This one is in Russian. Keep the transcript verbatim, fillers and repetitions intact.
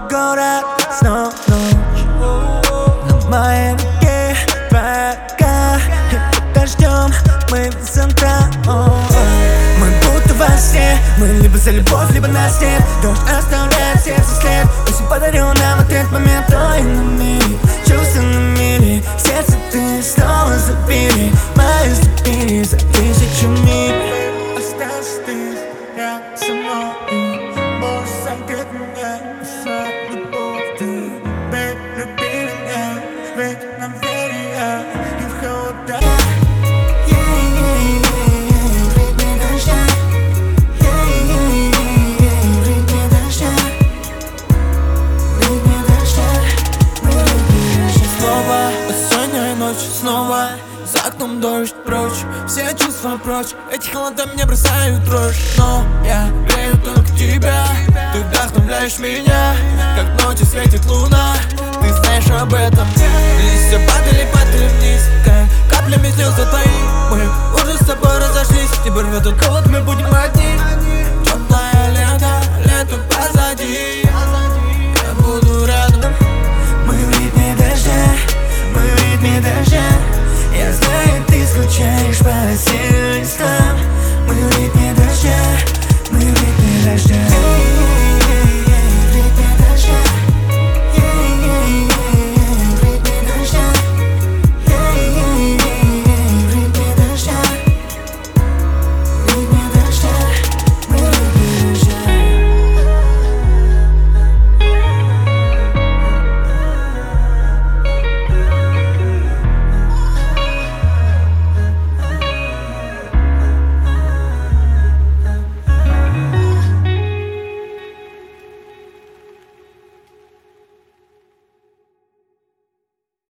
город, снова ночь. На моей руке пока и под дождем мы до утра. Мы будто во сне, мы либо за любовь, либо на снег. Дождь оставляет сердце след. Осень подарил нам этот момент, той на миг. Чувства на мили, сердце ты снова забили. Мои ступени за тысячу миль. Остался ты рядом со мной. Можешь согреть меня и свою любовь. Ты, baby, люби меня, ведь нам верия и в холода. Снова за окном дождь прочь, все чувства прочь. Эти холода меня бросают дрожь. Но я грею только тебя. Ты вдохновляешь меня, как ночью светит луна. Ты знаешь об этом. Листья падали, падали вниз, как каплями слез твои. Мы уже с тобой разошлись. Теперь в этот холод мы будем одни.